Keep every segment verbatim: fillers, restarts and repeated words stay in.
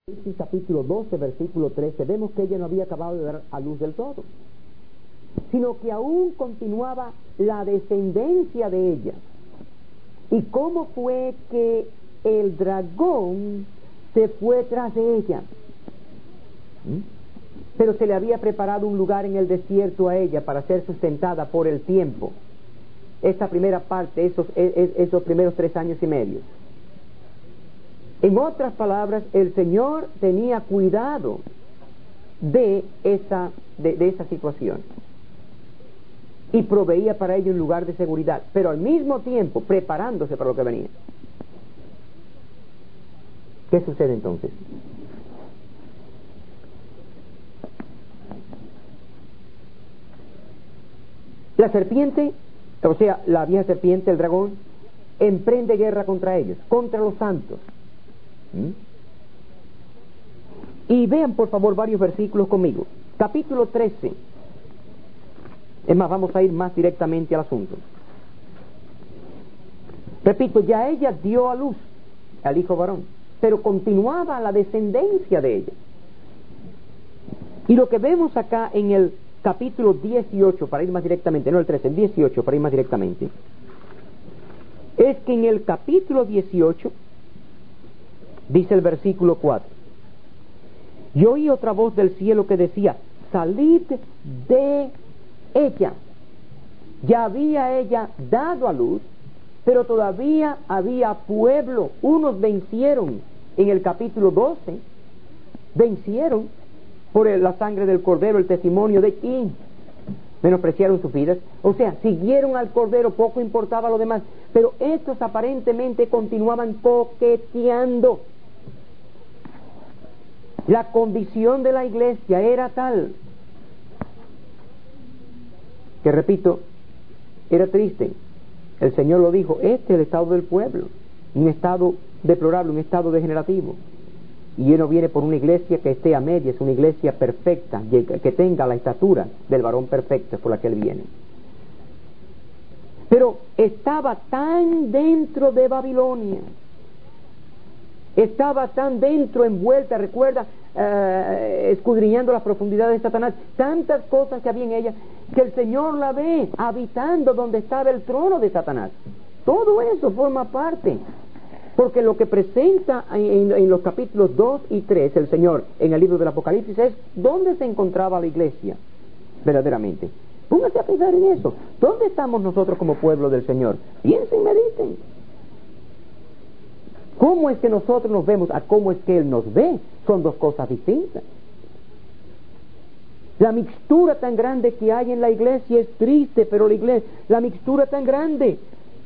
En capítulo doce, versículo trece, vemos que ella no había acabado de dar a luz del todo, sino que aún continuaba la descendencia de ella. ¿Y cómo fue que el dragón se fue tras de ella? ¿Mm? Pero se le había preparado un lugar en el desierto a ella para ser sustentada por el tiempo. Esta primera parte, esos, esos primeros tres años y medio. En otras palabras, el Señor tenía cuidado de esa, de, de esa situación y proveía para ello un lugar de seguridad, pero al mismo tiempo preparándose para lo que venía. ¿Qué sucede entonces? La serpiente, o sea, la vieja serpiente, el dragón, emprende guerra contra ellos, contra los santos. ¿Mm? Y vean por favor varios versículos conmigo. Capítulo trece. Es más, vamos a ir más directamente al asunto. Repito, ya ella dio a luz al hijo varón, pero continuaba la descendencia de ella. Y lo que vemos acá en el capítulo dieciocho, para ir más directamente, no el trece, el dieciocho, para ir más directamente, es que en el capítulo dieciocho dice el versículo cuatro: y oí otra voz del cielo que decía, salid de ella. Ya había ella dado a luz, pero todavía había pueblo. Unos vencieron en el capítulo doce, vencieron por el, la sangre del cordero, el testimonio de quién, menospreciaron sus vidas, o sea, siguieron al cordero, poco importaba lo demás, pero estos aparentemente continuaban coqueteando. La condición de la iglesia era tal que, repito, era triste. El Señor lo dijo, este es el estado del pueblo, un estado deplorable, un estado degenerativo. Y Él no viene por una iglesia que esté a medias, una iglesia perfecta, que tenga la estatura del varón perfecto, es por la que Él viene. Pero estaba tan dentro de Babilonia, estaba tan dentro, envuelta, recuerda, eh, escudriñando las profundidades de Satanás, tantas cosas que había en ella, que el Señor la ve habitando donde estaba el trono de Satanás. Todo eso forma parte, porque lo que presenta en, en, en los capítulos dos y tres el Señor en el libro del Apocalipsis es dónde se encontraba la iglesia verdaderamente. Pónganse a pensar en eso. ¿Dónde estamos nosotros como pueblo del Señor? Piensen, mediten. ¿Cómo es que nosotros nos vemos a cómo es que Él nos ve? Son dos cosas distintas. La mixtura tan grande que hay en la iglesia es triste, pero la iglesia, la mixtura tan grande.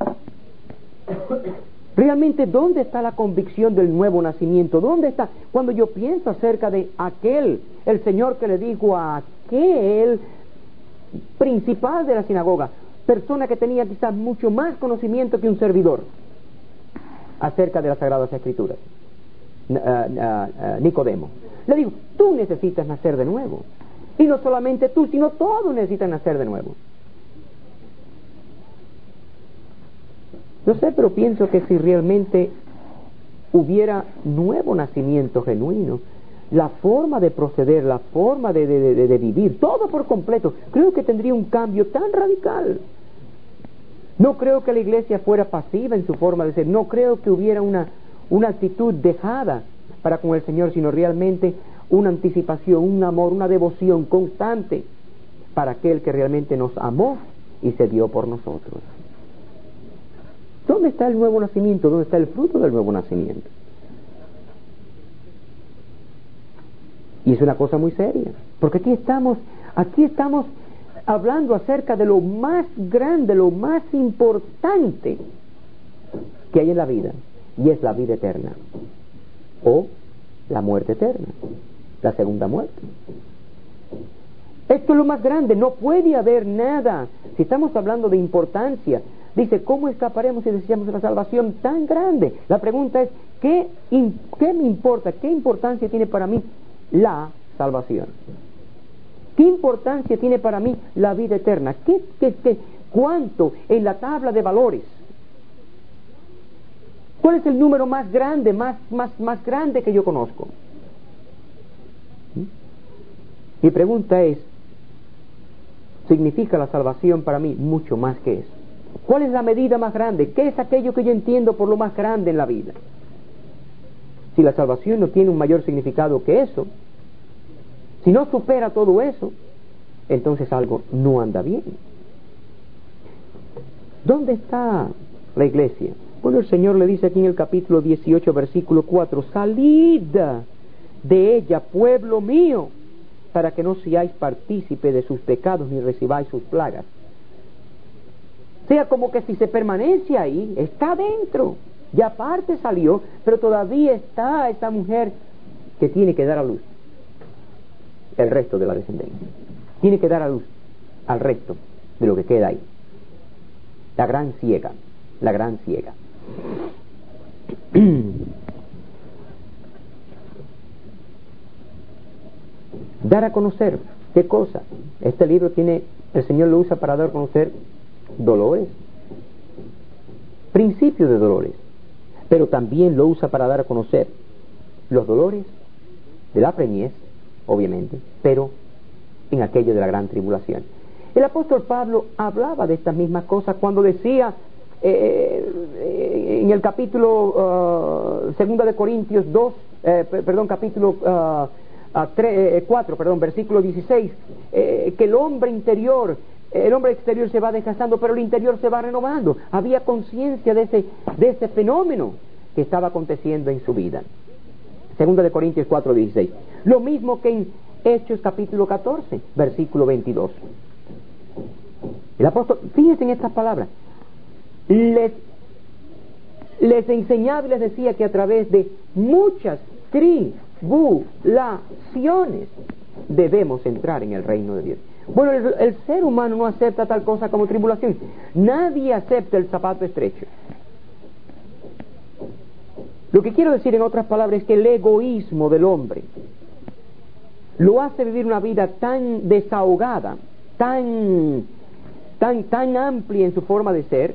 Realmente, ¿dónde está la convicción del nuevo nacimiento? ¿Dónde está? Cuando yo pienso acerca de aquel, el Señor que le dijo a aquel principal de la sinagoga, persona que tenía quizás mucho más conocimiento que un servidor acerca de las Sagradas Escrituras, uh, uh, uh, Nicodemo, le digo, tú necesitas nacer de nuevo. Y no solamente tú, sino todos necesitan nacer de nuevo. No sé, pero pienso que si realmente hubiera nuevo nacimiento genuino, la forma de proceder, la forma de, de, de, de vivir, todo por completo, creo que tendría un cambio tan radical. No creo que la iglesia fuera pasiva en su forma de ser, no creo que hubiera una, una actitud dejada para con el Señor, sino realmente una anticipación, un amor, una devoción constante para aquel que realmente nos amó y se dio por nosotros. ¿Dónde está el nuevo nacimiento? ¿Dónde está el fruto del nuevo nacimiento? Y es una cosa muy seria, porque aquí estamos, aquí estamos hablando acerca de lo más grande, lo más importante que hay en la vida, y es la vida eterna, o la muerte eterna, la segunda muerte. Esto es lo más grande, no puede haber nada. Si estamos hablando de importancia, dice, ¿cómo escaparemos si deseamos una salvación tan grande? La pregunta es, ¿qué, ¿qué me importa? ¿Qué importancia tiene para mí la salvación? ¿Qué importancia tiene para mí la vida eterna? ¿Qué, qué, qué, ¿Cuánto en la tabla de valores? ¿Cuál es el número más grande, más, más, más grande que yo conozco? Mi pregunta es, ¿significa la salvación para mí mucho más que eso? ¿Cuál es la medida más grande? ¿Qué es aquello que yo entiendo por lo más grande en la vida? Si la salvación no tiene un mayor significado que eso, si no supera todo eso, entonces algo no anda bien. ¿Dónde está la iglesia? Bueno, el Señor le dice aquí en el capítulo dieciocho, versículo cuatro, salid de ella, pueblo mío, para que no seáis partícipe de sus pecados ni recibáis sus plagas. O sea, como que si se permanece ahí, está dentro. Ya aparte salió, pero todavía está esta mujer que tiene que dar a luz el resto de la descendencia. Tiene que dar a luz al resto de lo que queda ahí. La gran ciega, la gran ciega. Dar a conocer, ¿qué cosa? Este libro tiene, el Señor lo usa para dar a conocer dolores, principios de dolores, pero también lo usa para dar a conocer los dolores de la preñez, obviamente, pero en aquello de la gran tribulación. El apóstol Pablo hablaba de estas mismas cosas cuando decía eh, eh, en el capítulo uh, segunda de Corintios dos, eh, perdón, capítulo uh, cuatro, perdón, versículo dieciséis, eh, que el hombre interior, el hombre exterior se va desgastando, pero el interior se va renovando. Había conciencia de ese, de ese fenómeno que estaba aconteciendo en su vida. Segunda de Corintios cuatro, dieciséis. Lo mismo que en Hechos capítulo catorce, versículo veintidós. El apóstol, fíjense en estas palabras, les, les enseñaba y les decía que a través de muchas tribulaciones debemos entrar en el reino de Dios. Bueno, el, el ser humano no acepta tal cosa como tribulación. Nadie acepta el zapato estrecho. Lo que quiero decir en otras palabras es que el egoísmo del hombre lo hace vivir una vida tan desahogada, tan, tan, tan amplia en su forma de ser,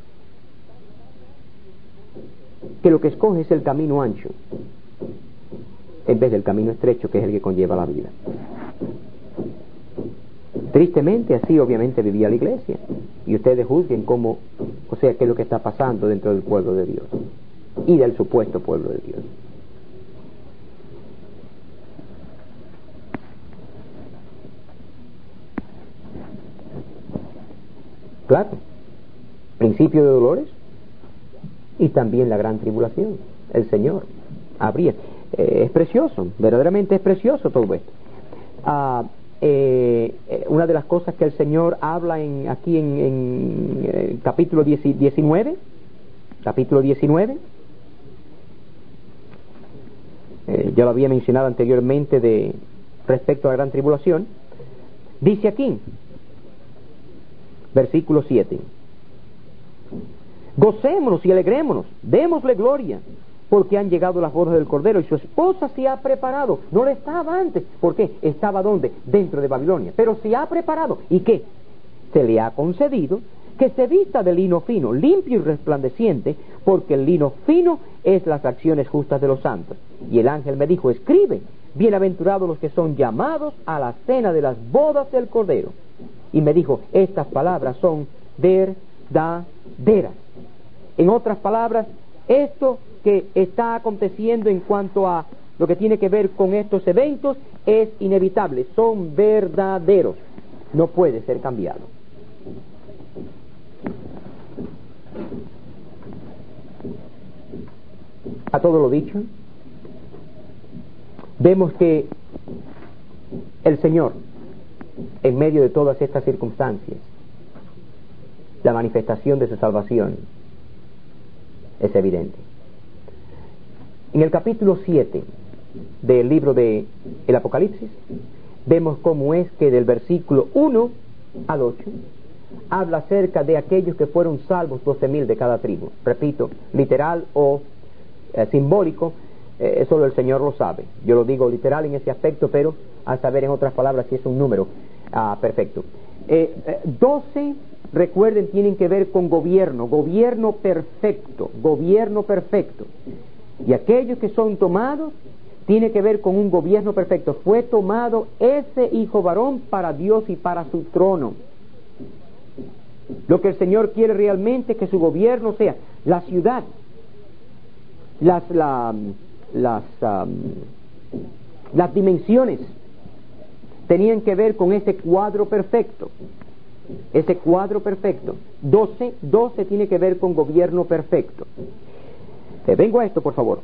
que lo que escoge es el camino ancho en vez del camino estrecho, que es el que conlleva la vida. Tristemente así obviamente vivía la iglesia, y ustedes juzguen cómo, o sea, qué es lo que está pasando dentro del pueblo de Dios y del supuesto pueblo de Dios. Claro, principio de dolores y también la gran tribulación. El Señor habría, eh, es precioso, verdaderamente es precioso todo esto. Ah, eh, eh, una de las cosas que el Señor habla en, aquí en, en eh, capítulo diecinueve, capítulo diecinueve, eh, ya lo había mencionado anteriormente de respecto a la gran tribulación, dice aquí, versículo siete, gocémonos y alegrémonos, démosle gloria, porque han llegado las bodas del Cordero y su esposa se ha preparado. No le estaba antes. ¿Por qué? Estaba ¿dónde? Dentro de Babilonia. Pero se ha preparado. ¿Y qué? Se le ha concedido que se vista de lino fino, limpio y resplandeciente, porque el lino fino es las acciones justas de los santos. Y el ángel me dijo, escribe, bienaventurados los que son llamados a la cena de las bodas del Cordero. Y me dijo, estas palabras son verdaderas. En otras palabras, esto que está aconteciendo en cuanto a lo que tiene que ver con estos eventos es inevitable, son verdaderos, no puede ser cambiado. A todo lo dicho, vemos que el Señor, en medio de todas estas circunstancias, la manifestación de su salvación es evidente. En el capítulo siete del libro de el Apocalipsis vemos cómo es que del versículo uno al ocho habla acerca de aquellos que fueron salvos, doce mil de cada tribu. Repito, literal o eh, simbólico, eh, solo el Señor lo sabe. Yo lo digo literal en ese aspecto, pero al saber en otras palabras si es un número ah, perfecto. Eh, eh, doce, recuerden, tienen que ver con gobierno, gobierno perfecto, gobierno perfecto. Y aquellos que son tomados tiene que ver con un gobierno perfecto. Fue tomado ese hijo varón para Dios y para su trono. Lo que el Señor quiere realmente es que su gobierno sea la ciudad, las, la, las, um, las dimensiones tenían que ver con ese cuadro perfecto. Ese cuadro perfecto. doce, doce tiene que ver con gobierno perfecto. Eh, vengo a esto, por favor.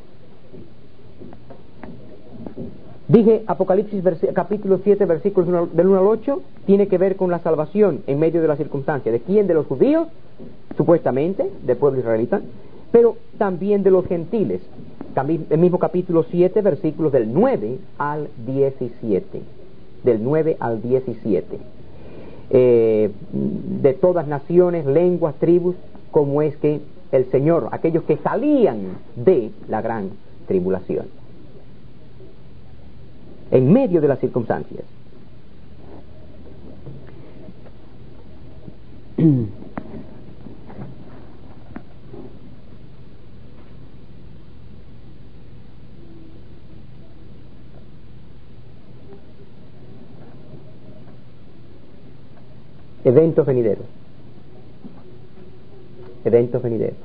Dije, Apocalipsis capítulo siete, versículos del uno al ocho, tiene que ver con la salvación en medio de la circunstancia. ¿De quién? De los judíos, supuestamente, del pueblo israelita, pero también de los gentiles. El mismo capítulo siete, versículos del nueve al diecisiete. Del nueve al diecisiete. Eh, de todas naciones, lenguas, tribus, como es que el Señor, aquellos que salían de la gran tribulación, en medio de las circunstancias. Eventos venideros. Eventos venideros.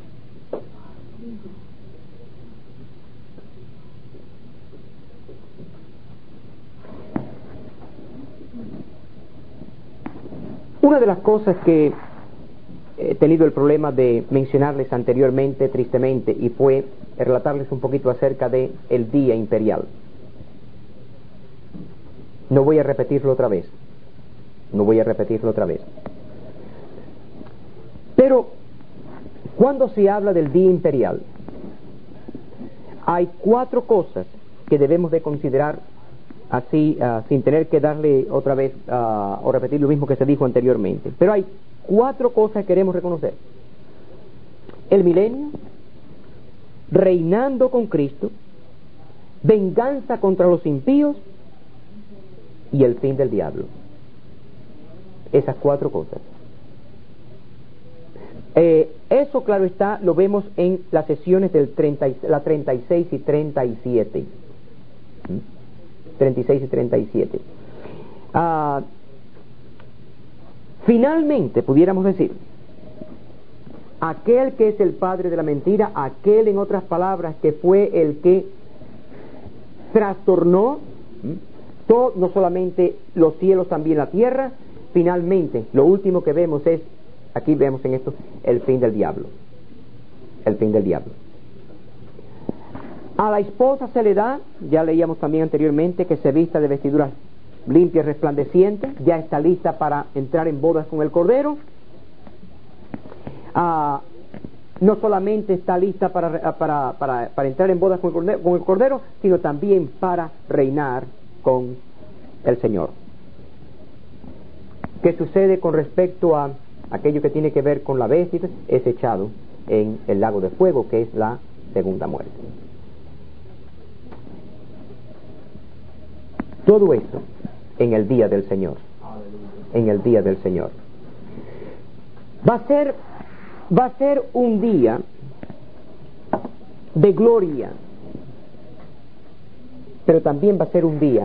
Una de las cosas que he tenido el problema de mencionarles anteriormente, tristemente, y fue relatarles un poquito acerca de el día imperial. No voy a repetirlo otra vez. No voy a repetirlo otra vez. Pero cuando se habla del día imperial, hay cuatro cosas que debemos de considerar así, uh, sin tener que darle otra vez uh, o repetir lo mismo que se dijo anteriormente. Pero hay cuatro cosas que queremos reconocer: el milenio, reinando con Cristo, venganza contra los impíos y el fin del diablo. Esas cuatro cosas. Eh, eso, claro está, lo vemos en las sesiones del treinta, la treinta y seis y treinta y siete. ¿Mm? treinta y seis y treinta y siete. Ah, finalmente, pudiéramos decir, aquel que es el padre de la mentira, aquel, en otras palabras, que fue el que trastornó todo, no solamente los cielos, también la tierra. Finalmente, lo último que vemos es, aquí vemos en esto, el fin del diablo. El fin del diablo. A la esposa se le da, ya leíamos también anteriormente, que se vista de vestiduras limpias, resplandecientes, ya está lista para entrar en bodas con el Cordero. Ah, no solamente está lista para, para, para, para entrar en bodas con el, cordero, con el Cordero, sino también para reinar con el Señor. ¿Qué sucede con respecto a aquello que tiene que ver con la bestia? Es echado en el lago de fuego, que es la segunda muerte. Todo eso en el día del Señor. En el día del Señor. Va a ser, va a ser un día de gloria, pero también va a ser un día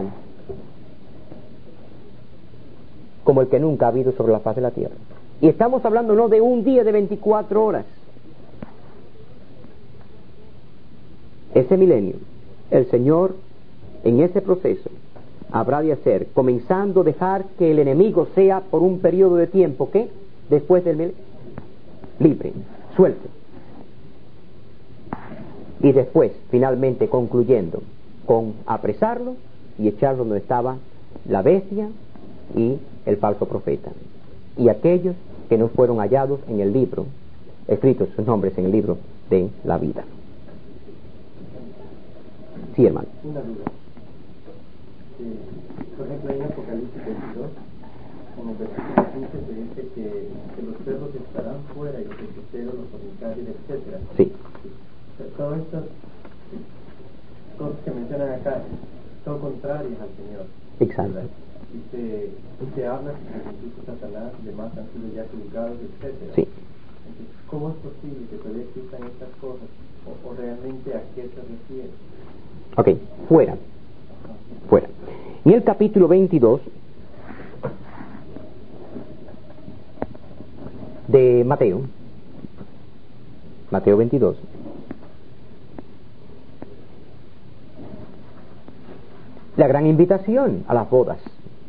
como el que nunca ha habido sobre la faz de la tierra. Y estamos hablando no de un día de veinticuatro horas. Ese milenio, el Señor, en ese proceso, habrá de hacer, comenzando a dejar que el enemigo sea por un periodo de tiempo que, después del milenio, libre, suelto. Y después, finalmente, concluyendo con apresarlo y echarlo donde estaba la bestia y el falso profeta, y aquellos que no fueron hallados en el libro, escritos sus nombres en el libro de la vida. Sí, hermano. Una duda. Eh, por ejemplo, en Apocalipsis veintidós, en el versículo quince se dice que, que los perros estarán fuera y los hechiceros, los fornicarios, etcétera. Sí. O sea, todas estas cosas que mencionan acá son contrarias al Señor. Exacto. ¿Verdad? Y se, se habla que incluso Satanás y demás han sido ya juzgados, etcétera. Sí. Entonces, ¿cómo es posible que todavía existan estas cosas? O, o realmente a qué se refiere? Ok, fuera. Fuera. En el capítulo veintidós de Mateo, Mateo veintidós, la gran invitación a las bodas.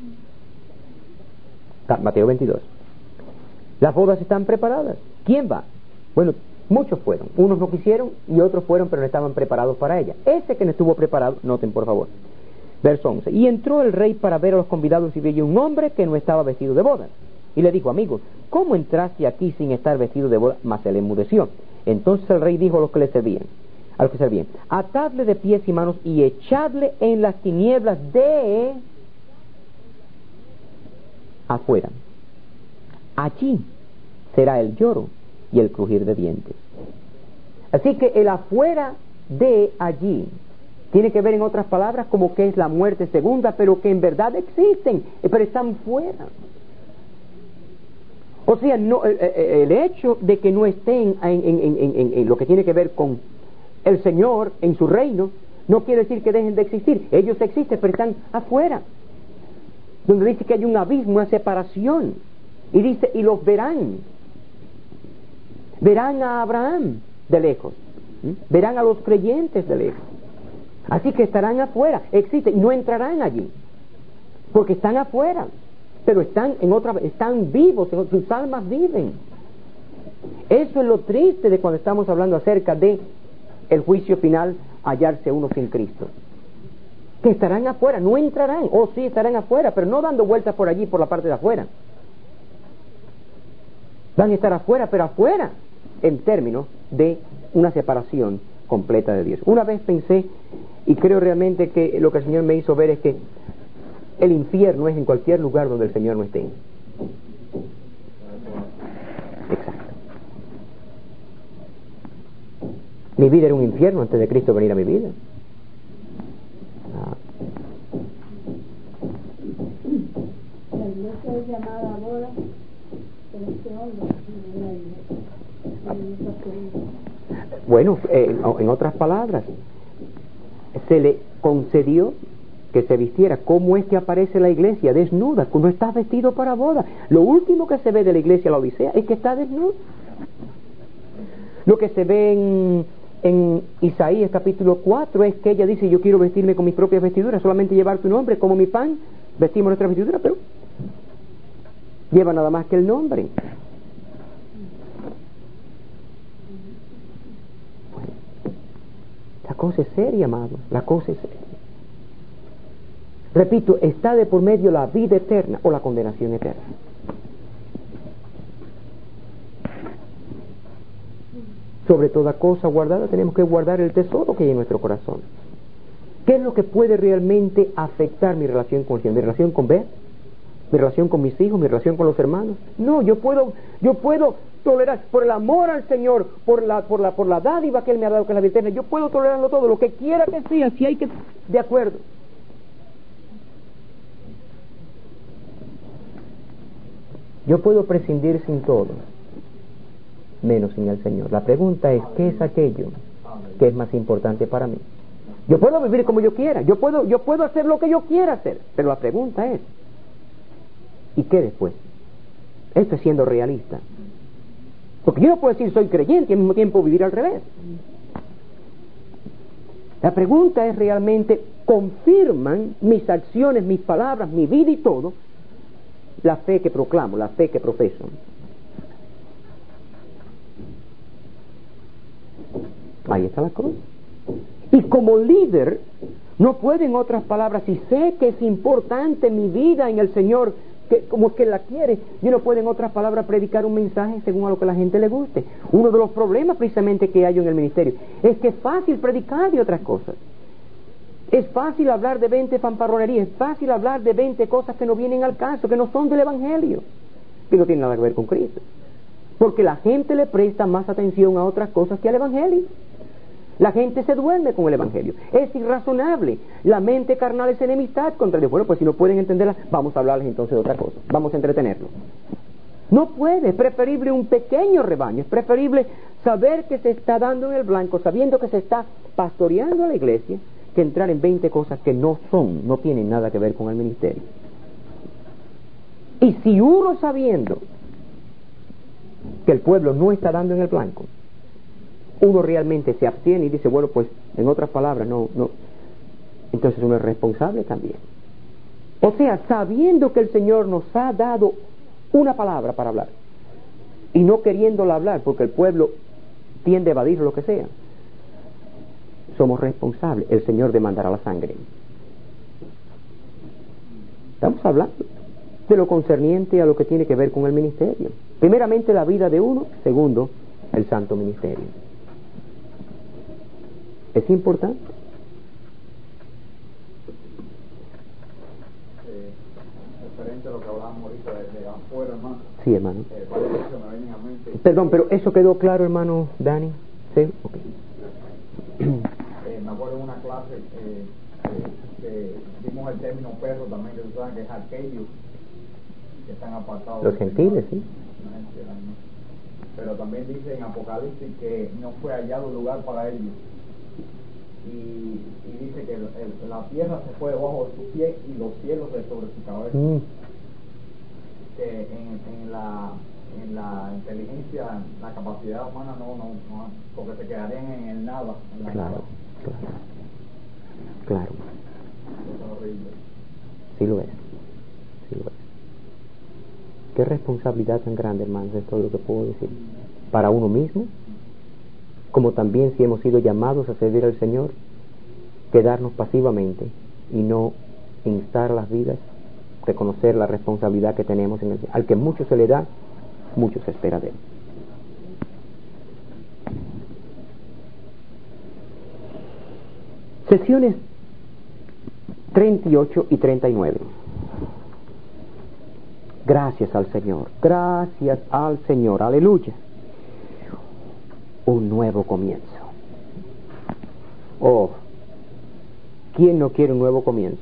Mateo veintidós. Las bodas están preparadas. ¿Quién va? Bueno, muchos fueron. Unos no quisieron y otros fueron, pero no estaban preparados para ella. Ese que no estuvo preparado, noten por favor. Verso once. Y entró el rey para ver a los convidados y vio un hombre que no estaba vestido de bodas. Y le dijo, amigo, ¿cómo entraste aquí sin estar vestido de bodas? Mas él enmudeció. Entonces el rey dijo a los que le servían, a los que servían, atadle de pies y manos y echadle en las tinieblas de afuera. Allí será el lloro y el crujir de dientes. Así que el afuera de allí tiene que ver, en otras palabras, como que es la muerte segunda, pero que en verdad existen, pero están fuera. O sea, no, el, el hecho de que no estén en, en, en, en, en lo que tiene que ver con el Señor en su reino, no quiere decir que dejen de existir. Ellos existen, pero están afuera, donde dice que hay un abismo, una separación, y dice, y los verán. Verán a Abraham de lejos, ¿sí? Verán a los creyentes de lejos. Así que estarán afuera, existen, y no entrarán allí, porque están afuera, pero están en otra, están vivos, sus almas viven. Eso es lo triste de cuando estamos hablando acerca de el juicio final, hallarse uno sin Cristo. Que estarán afuera, no entrarán, o sí estarán afuera, pero no dando vueltas por allí, por la parte de afuera. Van a estar afuera, pero afuera, en términos de una separación completa de Dios. Una vez pensé, y creo realmente que lo que el Señor me hizo ver es que el infierno es en cualquier lugar donde el Señor no esté. Exacto. Mi vida era un infierno antes de Cristo venir a mi vida. Ah. La iglesia es llamada a boda, pero este hombre no era iglesia. Bueno, eh, en otras palabras, se le concedió que se vistiera. ¿Cómo es que aparece la iglesia? Desnuda, no está vestido para boda. Lo último que se ve de la iglesia, la Odisea, es que está desnuda. Lo que se ve en, en Isaías capítulo cuatro es que ella dice, yo quiero vestirme con mis propias vestiduras, solamente llevar tu nombre, como mi pan, vestimos nuestra vestidura, pero lleva nada más que el nombre. Bueno, la cosa es seria, amado, la cosa es seria. Repito, está de por medio la vida eterna o la condenación eterna. Sobre toda cosa guardada tenemos que guardar el tesoro que hay en nuestro corazón. ¿Qué es lo que puede realmente afectar mi relación con Dios? ¿Mi relación con Beth? ¿Mi relación con mis hijos? ¿Mi relación con los hermanos? No, yo puedo, yo puedo tolerar, por el amor al Señor, por la, por la, por la dádiva que Él me ha dado, que es la vida eterna, yo puedo tolerarlo todo, lo que quiera que sea, si hay que, de acuerdo. Yo puedo prescindir sin todo, menos sin el Señor. La pregunta es, ¿qué es aquello que es más importante para mí? Yo puedo vivir como yo quiera, yo puedo, yo puedo hacer lo que yo quiera hacer, pero la pregunta es, ¿y qué después? Esto es siendo realista. Porque yo no puedo decir soy creyente y al mismo tiempo vivir al revés. La pregunta es realmente, ¿confirman mis acciones, mis palabras, mi vida y todo la fe que proclamo, la fe que profeso? Ahí está la cosa. Y como líder, no puedo, en otras palabras, si sé que es importante mi vida en el Señor, que como que la quiere, yo no puedo, en otras palabras, predicar un mensaje según a lo que a la gente le guste. Uno de los problemas precisamente que hay en el ministerio es que es fácil predicar de otras cosas. Es fácil hablar de veinte fanfarronerías, es fácil hablar de veinte cosas que no vienen al caso, que no son del Evangelio, que no tienen nada que ver con Cristo. Porque la gente le presta más atención a otras cosas que al Evangelio. La gente se duerme con el Evangelio. Es irrazonable. La mente carnal es enemistad contra Dios. Bueno, pues si no pueden entenderla, vamos a hablarles entonces de otra cosa. Vamos a entretenerlos. No puede. Es preferible un pequeño rebaño. Es preferible saber que se está dando en el blanco, sabiendo que se está pastoreando a la iglesia, que entrar en veinte cosas que no son, no tienen nada que ver con el ministerio. Y si uno, sabiendo que el pueblo no está dando en el blanco, uno realmente se abstiene y dice, bueno, pues en otras palabras, no, no, entonces uno es responsable también. O sea, sabiendo que el Señor nos ha dado una palabra para hablar y no queriéndola hablar porque el pueblo tiende a evadir lo que sea, somos responsables. El Señor demandará la sangre. Estamos hablando de lo concerniente a lo que tiene que ver con el ministerio. Primeramente, la vida de uno. Segundo, el santo ministerio. Es importante. Eh, referente a lo que hablábamos ahorita de, de afuera, hermano. Sí, hermano. Eh, varias cosas me vienen a mente. Perdón, pero ¿eso quedó claro, hermano Dani? ¿Sí? Ok. Eh, me acuerdo en una clase eh, eh, que vimos el término perro también, que usaban, que es aquellos que están apartados. Los gentiles, sí. Pero también dice en Apocalipsis que no fue hallado lugar para ellos. Y, y dice que el, el, la tierra se fue debajo de sus pies y los cielos de sobre su cabeza. Mm. Que en, en la en la inteligencia, la capacidad humana no, no, no, porque se quedarían en el nada, en la Claro, nada. claro, claro. Es horrible. Sí lo es, sí lo es. Qué responsabilidad tan grande, hermanos, es todo lo que puedo decir. Para uno mismo, como también si hemos sido llamados a servir al Señor, quedarnos pasivamente y no instar las vidas, reconocer la responsabilidad que tenemos en el, al que mucho se le da, mucho se espera de él. Sesiones treinta y ocho y treinta y nueve. Gracias al Señor, gracias al Señor, aleluya. Un nuevo comienzo. Oh, ¿quién no quiere un nuevo comienzo?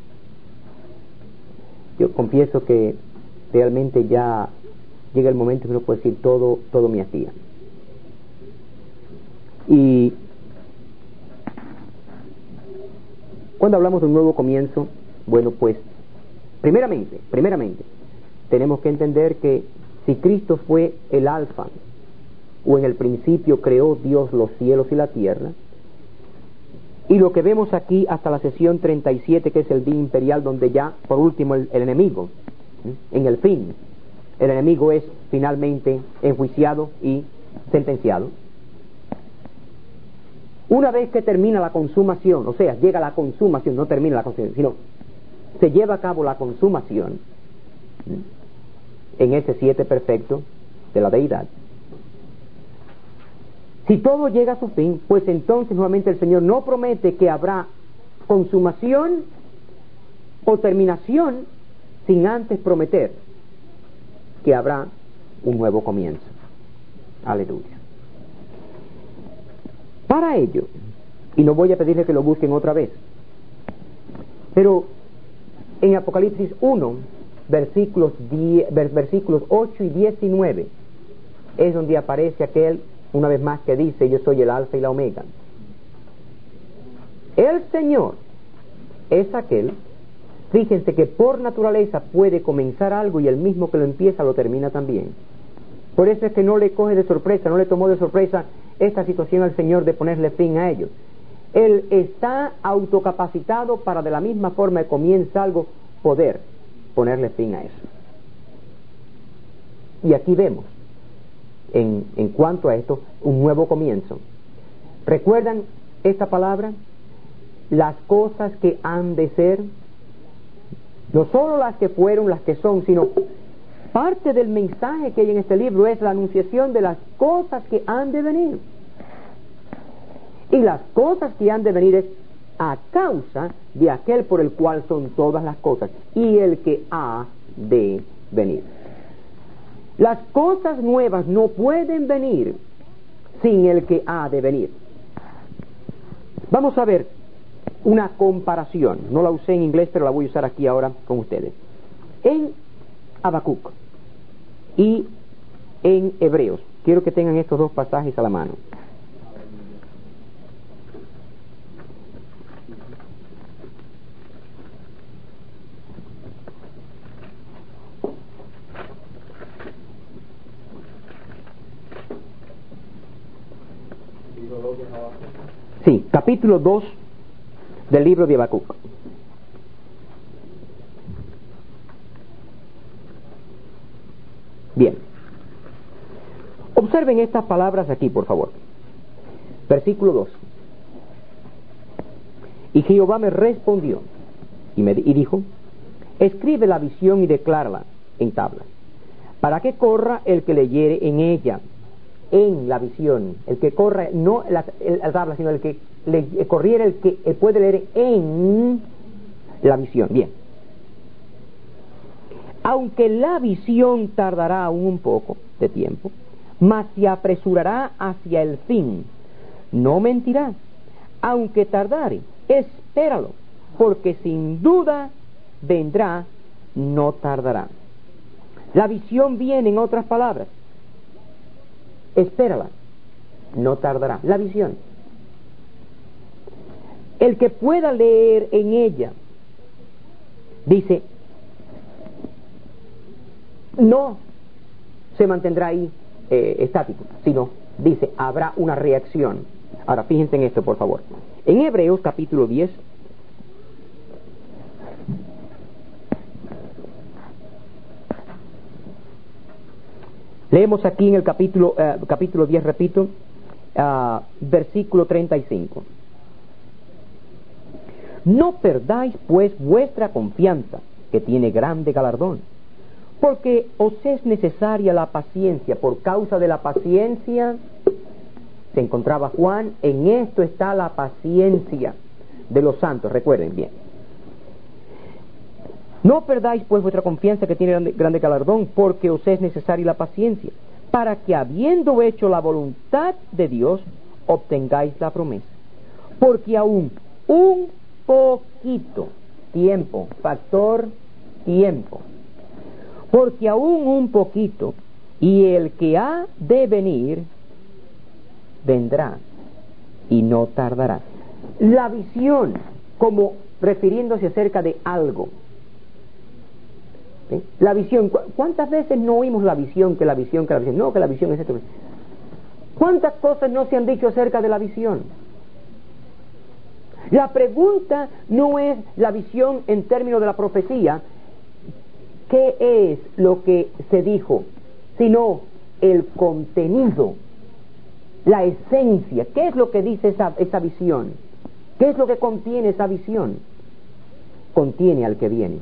Yo confieso que realmente ya llega el momento que uno puede decir todo, todo me hacía. Y cuando hablamos de un nuevo comienzo, bueno, pues primeramente, primeramente, tenemos que entender que si Cristo fue el alfa, o en el principio creó Dios los cielos y la tierra, y lo que vemos aquí hasta la sesión treinta y siete, que es el día imperial, donde ya, por último, el, el enemigo, en el fin, el enemigo es finalmente enjuiciado y sentenciado. Una vez que termina la consumación, o sea, llega la consumación, no termina la consumación, sino se lleva a cabo la consumación en ese siete perfecto de la deidad. Si todo llega a su fin, pues entonces nuevamente el Señor no promete que habrá consumación o terminación sin antes prometer que habrá un nuevo comienzo. Aleluya. Para ello, y no voy a pedirle que lo busquen otra vez, pero en Apocalipsis uno, versículos, diez, versículos ocho y diecinueve, es donde aparece aquel, una vez más, que dice: yo soy el alfa y la omega. El Señor es aquel, fíjense, que por naturaleza puede comenzar algo y el mismo que lo empieza lo termina también. Por eso es que no le coge de sorpresa, no le tomó de sorpresa esta situación al Señor de ponerle fin a ellos. Él está autocapacitado para, de la misma forma que comienza algo, poder ponerle fin a eso. Y aquí vemos, en, en cuanto a esto, un nuevo comienzo. ¿Recuerdan esta palabra? Las cosas que han de ser, no solo las que fueron, las que son, sino parte del mensaje que hay en este libro es la anunciación de las cosas que han de venir. Y las cosas que han de venir es a causa de aquel por el cual son todas las cosas, y el que ha de venir. Las cosas nuevas no pueden venir sin el que ha de venir. Vamos a ver una comparación. No la usé en inglés, pero la voy a usar aquí ahora con ustedes. En Habacuc y en Hebreos. Quiero que tengan estos dos pasajes a la mano. Sí, capítulo dos del libro de Habacuc. Bien. Observen estas palabras aquí, por favor. Versículo dos. Y Jehová me respondió y, me, y dijo: escribe la visión y declárala en tablas, para que corra el que leyere en ella. En la visión, el que corra, no la, la tabla, sino el que le, corriera, el que el puede leer en la visión. Bien. Aunque la visión tardará aún un poco de tiempo, mas se apresurará hacia el fin. No mentirá. Aunque tardare, espéralo, porque sin duda vendrá, no tardará. La visión viene, en otras palabras. Espérala, no tardará. La visión. El que pueda leer en ella, dice, no se mantendrá ahí eh, estático, sino, dice, habrá una reacción. Ahora, fíjense en esto, por favor. En Hebreos capítulo diez, leemos aquí en el capítulo, uh, capítulo diez, repito, uh, versículo treinta y cinco. No perdáis pues vuestra confianza, que tiene grande galardón, porque os es necesaria la paciencia. Por causa de la paciencia se encontraba Juan. En esto está la paciencia de los santos, recuerden bien. No perdáis pues vuestra confianza, que tiene grande, grande galardón, porque os es necesaria la paciencia, para que habiendo hecho la voluntad de Dios, obtengáis la promesa. Porque aún un poquito, tiempo, factor tiempo, porque aún un poquito, y el que ha de venir, vendrá, y no tardará. La visión, como refiriéndose acerca de algo. ¿Sí? La visión, ¿cuántas veces no oímos la visión, que la visión, que la visión? No, que la visión es esto. ¿Cuántas cosas no se han dicho acerca de la visión? La pregunta no es la visión en términos de la profecía, ¿qué es lo que se dijo? Sino el contenido, la esencia. ¿Qué es lo que dice esa, esa visión? ¿Qué es lo que contiene esa visión? Contiene al que viene.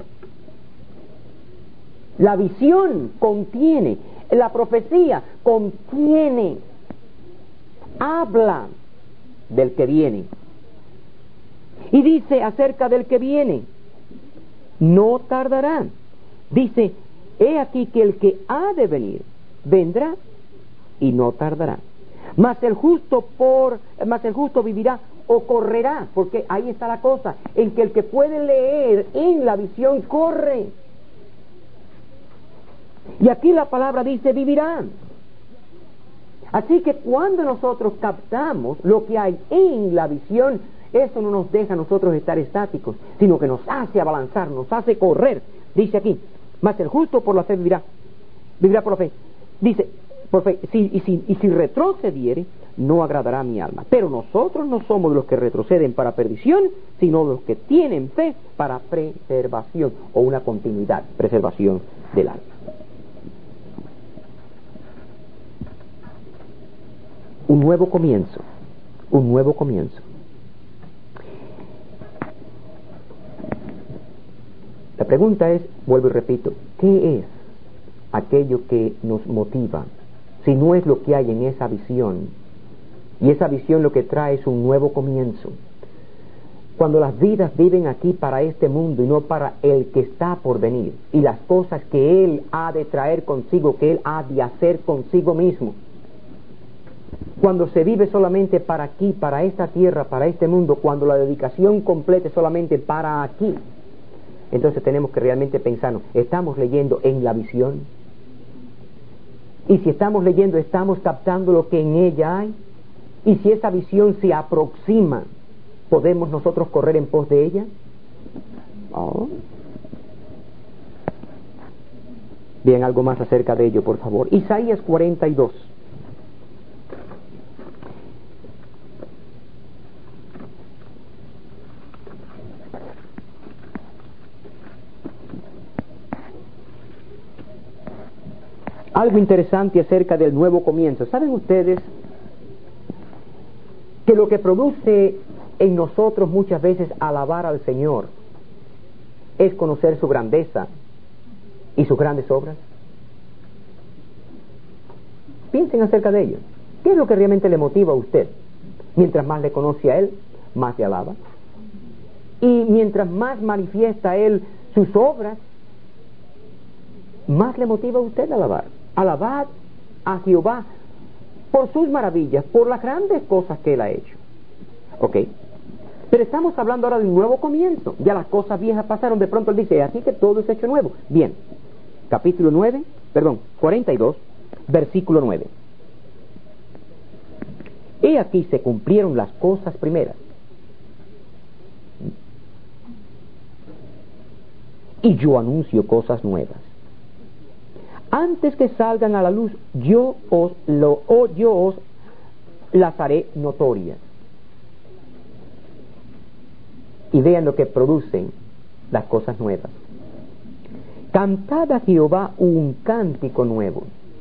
La visión contiene, la profecía contiene, habla del que viene. Y dice acerca del que viene, no tardará. Dice, he aquí que el que ha de venir, vendrá y no tardará. Mas el justo por, mas el justo vivirá o correrá, porque ahí está la cosa, en que el que puede leer en la visión corre. Y aquí la palabra dice vivirán. Así que cuando nosotros captamos lo que hay en la visión, eso no nos deja a nosotros estar estáticos, sino que nos hace abalanzar, nos hace correr. Dice aquí, mas el justo por la fe vivirá, vivirá por la fe. Dice, por fe, si, y, si, y si retrocediere, no agradará a mi alma. Pero nosotros no somos de los que retroceden para perdición, sino de los que tienen fe para preservación, o una continuidad, preservación del alma. Un nuevo comienzo, un nuevo comienzo. La pregunta es, vuelvo y repito, ¿qué es aquello que nos motiva? Si no es lo que hay en esa visión, y esa visión lo que trae es un nuevo comienzo. Cuando las vidas viven aquí para este mundo y no para el que está por venir, y las cosas que Él ha de traer consigo, que Él ha de hacer consigo mismo. Cuando se vive solamente para aquí, para esta tierra, para este mundo, cuando la dedicación completa es solamente para aquí, entonces tenemos que realmente pensarnos, ¿estamos leyendo en la visión? Y si estamos leyendo, ¿estamos captando lo que en ella hay? Y si esa visión se aproxima, ¿podemos nosotros correr en pos de ella? Oh. Bien, algo más acerca de ello, por favor. Isaías cuarenta y dos. algo interesante acerca del nuevo comienzo. ¿Saben ustedes que lo que produce en nosotros muchas veces alabar al Señor es conocer su grandeza y sus grandes obras? Piensen acerca de ello. ¿Qué es lo que realmente le motiva a usted? Mientras más le conoce a Él, más le alaba. Y mientras más manifiesta a Él sus obras, más le motiva a usted a alabar. Alabad a Jehová por sus maravillas, por las grandes cosas que Él ha hecho. ¿Ok? Pero estamos hablando ahora de un nuevo comienzo. Ya las cosas viejas pasaron. De pronto Él dice, así que todo es hecho nuevo. Bien, capítulo nueve, perdón, cuarenta y dos, versículo nueve. He aquí se cumplieron las cosas primeras, y yo anuncio cosas nuevas. Antes que salgan a la luz, yo os lo o yo os las haré notorias. Y vean lo que producen las cosas nuevas. Cantad a Jehová un cántico nuevo.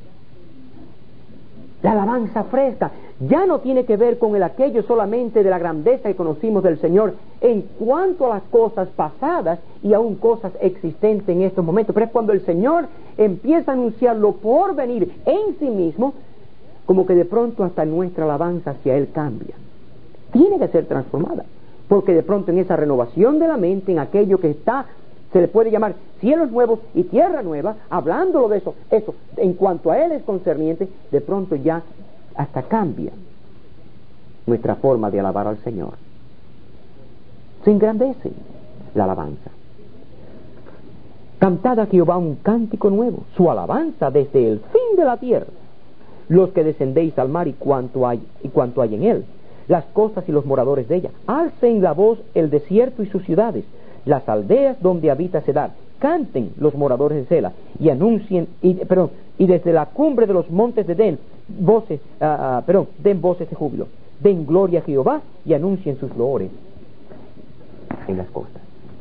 La alabanza fresca ya no tiene que ver con el aquello solamente de la grandeza que conocimos del Señor en cuanto a las cosas pasadas y aún cosas existentes en estos momentos, pero es cuando el Señor empieza a anunciarlo por venir en sí mismo, como que de pronto hasta nuestra alabanza hacia Él cambia. Tiene que ser transformada, porque de pronto en esa renovación de la mente, en aquello que está, se le puede llamar cielos nuevos y tierra nueva, hablándolo de eso, eso, en cuanto a Él es concerniente, de pronto ya hasta cambia nuestra forma de alabar al Señor. Se engrandece la alabanza. Cantad a Jehová un cántico nuevo, su alabanza desde el fin de la tierra. Los que descendéis al mar y cuanto hay, y cuanto hay en él, las costas y los moradores de ella. Alcen la voz el desierto y sus ciudades, las aldeas donde habita Cedar. Canten los moradores de Sela y anuncien, y, perdón, y desde la cumbre de los montes de Den, voces, uh, uh, perdón, den voces de júbilo. Den gloria a Jehová y anuncien sus loores en las costas.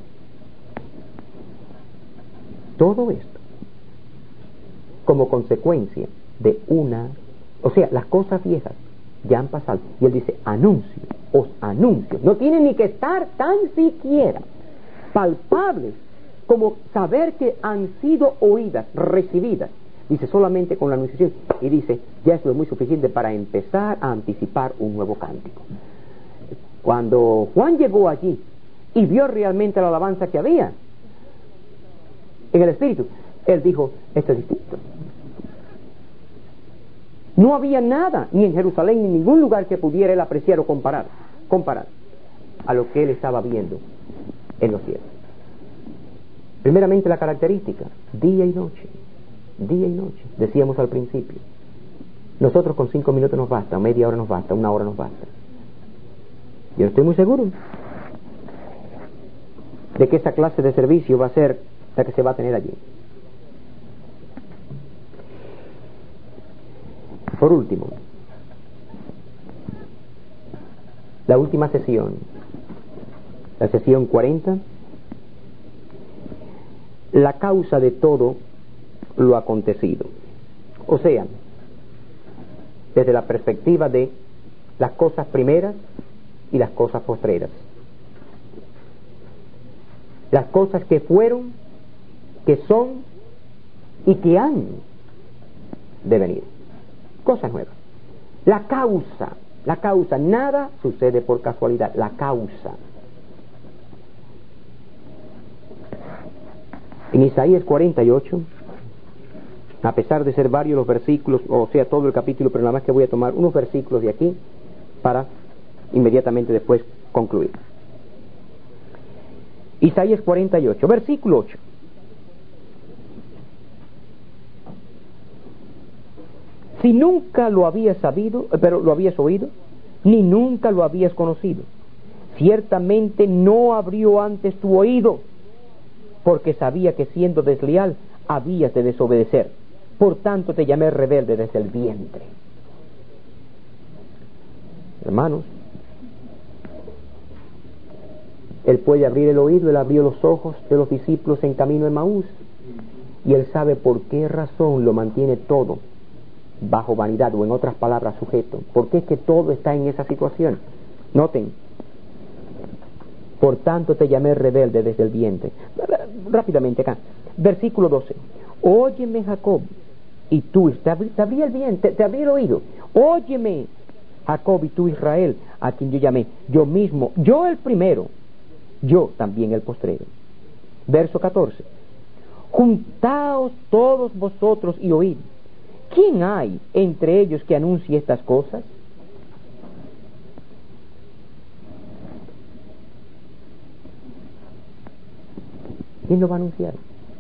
Todo esto como consecuencia de una, o sea, las cosas viejas ya han pasado. Y Él dice, anuncio, os anuncio. No tienen ni que estar tan siquiera palpables como saber que han sido oídas, recibidas. Dice, solamente con la anunciación. Y dice, ya es lo muy suficiente para empezar a anticipar un nuevo cántico. Cuando Juan llegó allí y vio realmente la alabanza que había en el Espíritu, él dijo, esto es distinto. No había nada, ni en Jerusalén, ni en ningún lugar que pudiera él apreciar o comparar, comparar a lo que él estaba viendo en los cielos. Primeramente la característica, día y noche, día y noche, decíamos al principio. Nosotros con cinco minutos nos basta, media hora nos basta, una hora nos basta. Yo estoy muy seguro de que esa clase de servicio va a ser la que se va a tener allí. Por último, la última sesión, la sesión cuarenta, la causa de todo lo acontecido. O sea, desde la perspectiva de las cosas primeras y las cosas postreras. Las cosas que fueron, que son y que han de venir. Cosas nuevas. La causa, la causa, nada sucede por casualidad, la causa. En Isaías cuarenta y ocho, a pesar de ser varios los versículos, o sea, todo el capítulo, pero nada más que voy a tomar unos versículos de aquí para inmediatamente después concluir. Isaías cuarenta y ocho, versículo ocho. Si nunca lo habías sabido, pero lo habías oído, ni nunca lo habías conocido, ciertamente no abrió antes tu oído, porque sabía que siendo desleal habías de desobedecer. Por tanto te llamé rebelde desde el vientre. Hermanos, Él puede abrir el oído. Él abrió los ojos de los discípulos en camino de Emaús y Él sabe por qué razón lo mantiene todo bajo vanidad, o en otras palabras, sujeto. ¿Por qué es que todo está en esa situación? Noten, por tanto te llamé rebelde desde el vientre. Rápidamente acá, versículo doce. Óyeme, Jacob, y tú, te abrí, te abrí el vientre, te, te abrí el oído. Óyeme, Jacob, y tú, Israel, a quien yo llamé, yo mismo, yo el primero, yo también el postrero. Verso catorce. Juntaos todos vosotros y oíd. ¿Quién hay entre ellos que anuncie estas cosas? ¿Quién lo va a anunciar?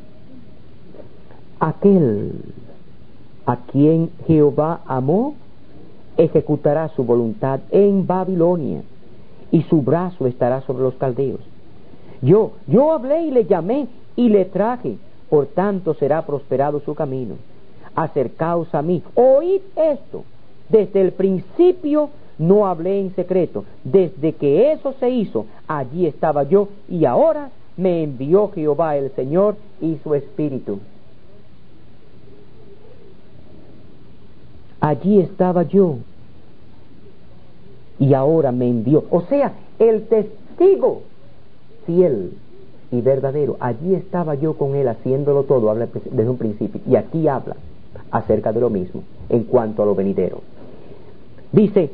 Aquel a quien Jehová amó ejecutará su voluntad en Babilonia, y su brazo estará sobre los caldeos. Yo, yo hablé y le llamé y le traje, por tanto será prosperado su camino. Acercaos a mí, oíd esto. Desde el principio no hablé en secreto. Desde que eso se hizo, allí estaba yo, y ahora me envió Jehová el Señor y su Espíritu. Allí estaba yo, y ahora me envió. O sea, el testigo fiel y verdadero. Allí estaba yo con él haciéndolo todo, habla desde un principio, y aquí habla acerca de lo mismo en cuanto a lo venidero. Dice,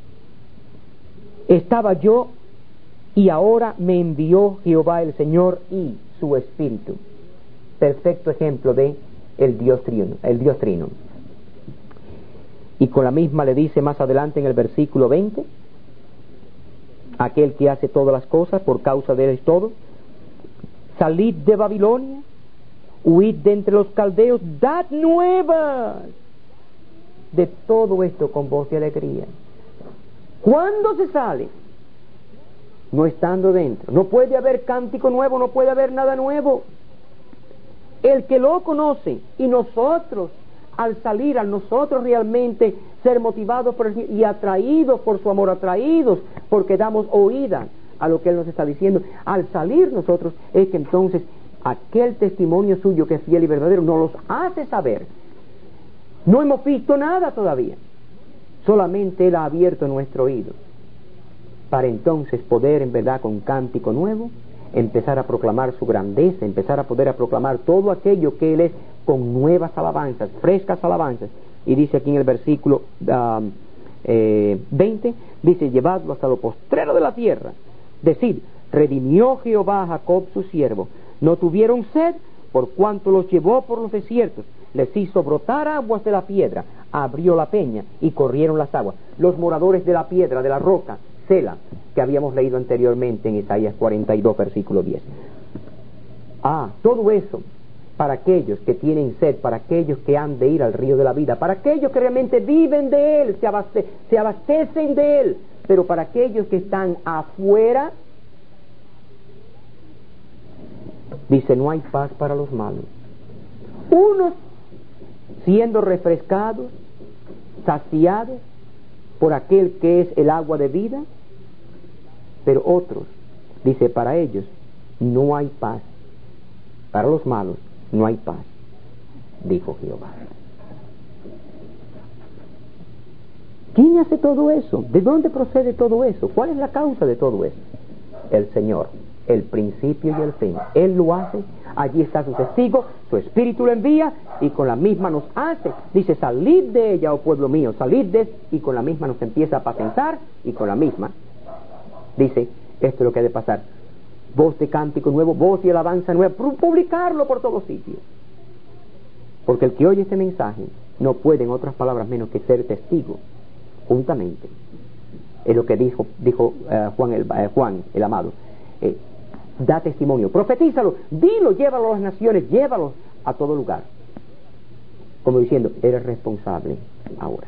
estaba yo y ahora me envió Jehová el Señor y su Espíritu. Perfecto ejemplo de el Dios trino, el Dios trino. Y con la misma le dice más adelante en el versículo veinte, aquel que hace todas las cosas, por causa de él es todo. Salid de Babilonia, huid de entre los caldeos, dad nuevas de todo esto con voz de alegría. ¿Cuándo se sale? No estando dentro. No puede haber cántico nuevo, no puede haber nada nuevo. El que lo conoce, y nosotros al salir, al nosotros realmente ser motivados por el, y atraídos por su amor, atraídos porque damos oída a lo que Él nos está diciendo, al salir nosotros es que entonces aquel testimonio suyo que es fiel y verdadero nos los hace saber. No hemos visto nada todavía, solamente Él ha abierto nuestro oído para entonces poder en verdad con cántico nuevo empezar a proclamar su grandeza, empezar a poder a proclamar todo aquello que Él es con nuevas alabanzas, frescas alabanzas. Y dice aquí en el versículo um, eh, veinte, dice, llevadlo hasta lo postrero de la tierra. Decid, redimió Jehová a Jacob su siervo. No tuvieron sed, por cuanto los llevó por los desiertos. Les hizo brotar aguas de la piedra, abrió la peña y corrieron las aguas. Los moradores de la piedra, de la roca, Sela, que habíamos leído anteriormente en Isaías cuarenta y dos, versículo diez. Ah, todo eso para aquellos que tienen sed, para aquellos que han de ir al río de la vida, para aquellos que realmente viven de Él, se, abaste, se abastecen de Él, pero para aquellos que están afuera, dice, no hay paz para los malos. Unos siendo refrescados, saciados por aquel que es el agua de vida, pero otros, dice, para ellos no hay paz. Para los malos no hay paz, dijo Jehová. ¿Quién hace todo eso? ¿De dónde procede todo eso? ¿Cuál es la causa de todo eso? El Señor, el principio y el fin. Él lo hace, allí está su testigo, su Espíritu lo envía y con la misma nos hace. Dice, salid de ella, oh pueblo mío, salid de, y con la misma nos empieza a apacentar y con la misma dice, esto es lo que ha de pasar. Voz de cántico nuevo, voz y alabanza nueva, publicarlo por todos sitios. Porque el que oye este mensaje no puede, en otras palabras, menos que ser testigo juntamente. Es lo que dijo dijo uh, Juan, el, uh, Juan el amado. Eh, da testimonio, profetízalo, dilo, llévalo a las naciones, llévalo a todo lugar. Como diciendo, eres responsable ahora.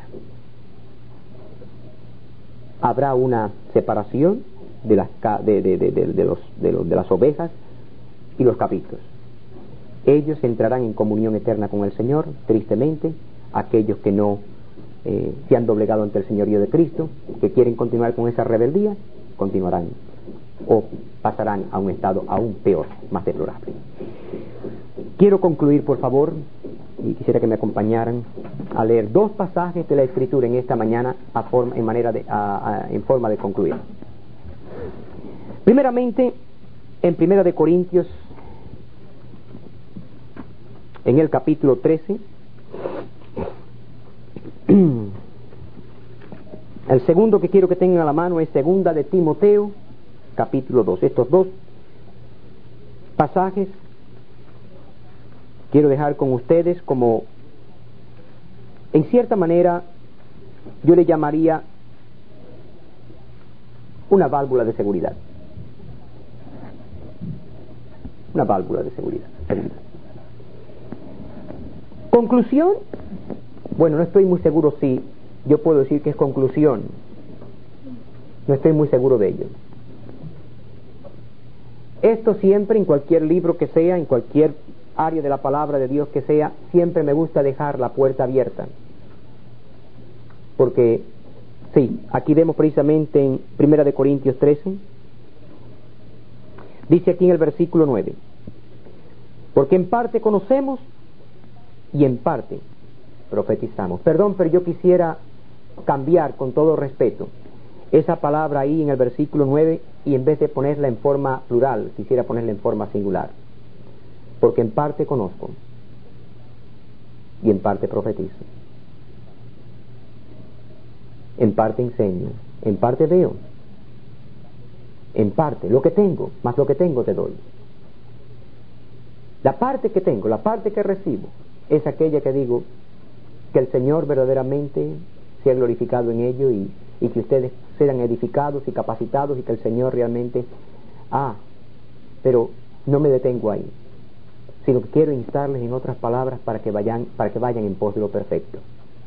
Habrá una separación de las de, de, de, de, de, los, de, los, de las ovejas y los cabritos. Ellos entrarán en comunión eterna con el Señor, tristemente. Aquellos que no eh, se han doblegado ante el señorío de Cristo, que quieren continuar con esa rebeldía, continuarán o pasarán a un estado aún peor, más deplorable. Quiero concluir, por favor, y quisiera que me acompañaran a leer dos pasajes de la Escritura en esta mañana a forma, en, manera de, a, a, en forma de concluir. Primeramente, en Primera de Corintios, en el capítulo trece, el segundo que quiero que tengan a la mano es Segunda de Timoteo, capítulo dos. Estos dos pasajes quiero dejar con ustedes como, en cierta manera, yo le llamaría una válvula de seguridad. Una válvula de seguridad. Conclusión. Bueno, no estoy muy seguro si yo puedo decir que es conclusión. No estoy muy seguro de ello. Esto siempre, en cualquier libro que sea, en cualquier área de la palabra de Dios que sea, siempre me gusta dejar la puerta abierta. Porque, sí, aquí vemos precisamente en Primera de Corintios trece, dice aquí en el versículo nueve, porque en parte conocemos y en parte profetizamos. Perdón, pero yo quisiera cambiar con todo respeto esa palabra ahí en el versículo nueve y en vez de ponerla en forma plural, quisiera ponerla en forma singular. Porque en parte conozco y en parte profetizo. En parte enseño, en parte veo, en parte lo que tengo, más lo que tengo te doy. La parte que tengo, la parte que recibo, es aquella que digo que el Señor verdaderamente sea glorificado en ello y, y que ustedes sean edificados y capacitados y que el Señor realmente, ah, pero no me detengo ahí, sino que quiero instarles en otras palabras para que vayan, para que vayan en pos de lo perfecto.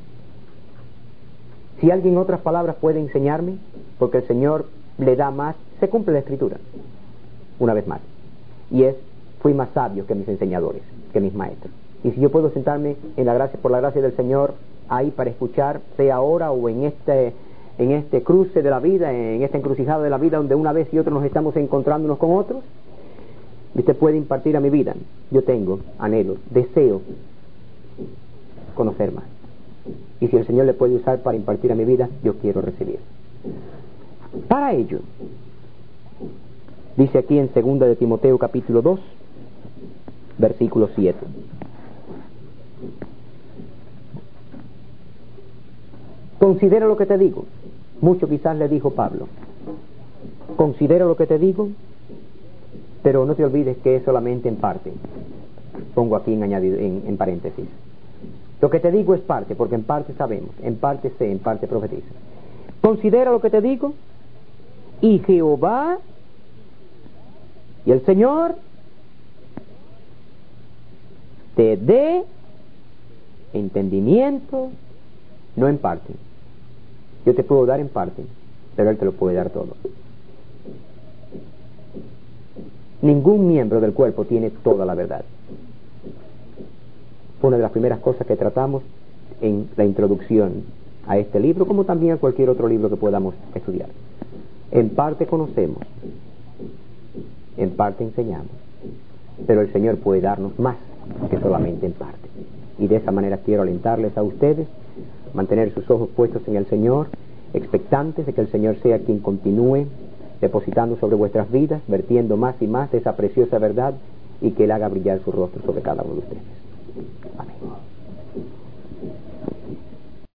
Si alguien en otras palabras puede enseñarme, porque el Señor le da más, se cumple la Escritura, una vez más, y es, fui más sabio que mis enseñadores, que mis maestros. Y si yo puedo sentarme en la gracia, por la gracia del Señor, ahí para escuchar, sea ahora o en este, en este cruce de la vida, en esta encrucijada de la vida, donde una vez y otra nos estamos encontrando unos con otros, usted puede impartir a mi vida. Yo tengo anhelos, deseo conocer más. Y si el Señor le puede usar para impartir a mi vida, yo quiero recibir. Para ello, dice aquí en Segunda de Timoteo capítulo dos, versículo siete. Considera lo que te digo. Mucho quizás le dijo Pablo. Considera lo que te digo, pero no te olvides que es solamente en parte. Pongo aquí en, añadido, en, en paréntesis. Lo que te digo es parte, porque en parte sabemos, en parte sé, en parte profetiza. Considera lo que te digo, y Jehová y el Señor te dé entendimiento, no en parte. Yo te puedo dar en parte, pero Él te lo puede dar todo. Ningún miembro del cuerpo tiene toda la verdad. Fue una de las primeras cosas que tratamos en la introducción a este libro, como también a cualquier otro libro que podamos estudiar. En parte conocemos, en parte enseñamos, pero el Señor puede darnos más que solamente en parte. Y de esa manera quiero alentarles a ustedes, mantener sus ojos puestos en el Señor, expectantes de que el Señor sea quien continúe depositando sobre vuestras vidas, vertiendo más y más de esa preciosa verdad, y que Él haga brillar su rostro sobre cada uno de ustedes. Amén.